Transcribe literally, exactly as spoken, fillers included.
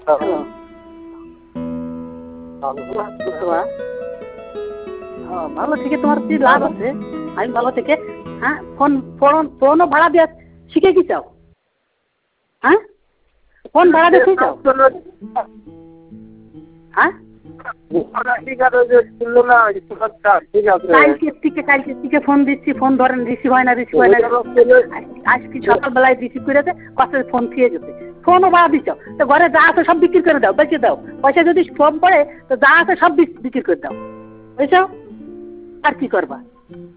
Hello ভালো থেকে তোমার কি লাভ আছে? আমি ভালো থেকে হ্যাঁ ফোন ফোন ফোনও ভাড়া দিয়ে শিখে কি চাও? হ্যাঁ ফোন ভাড়া দিয়ে চাও? হ্যাঁ ফোন দিচ্ছি ফোন ধরেন রিসিভ হয় না রিসিভ হয় না আজকে সকালবেলায় রিসিভ করেছে পাশে ফোন খেয়ে গেছে ফোনও ভাড়া দিচ্ছ তো ঘরে যা আছে সব বিক্রি করে দাও বেঁচে দাও পয়সা যদি কম পড়ে তো যা আছে সব বিক্রি করে দাও বুঝছো আর কি করবা?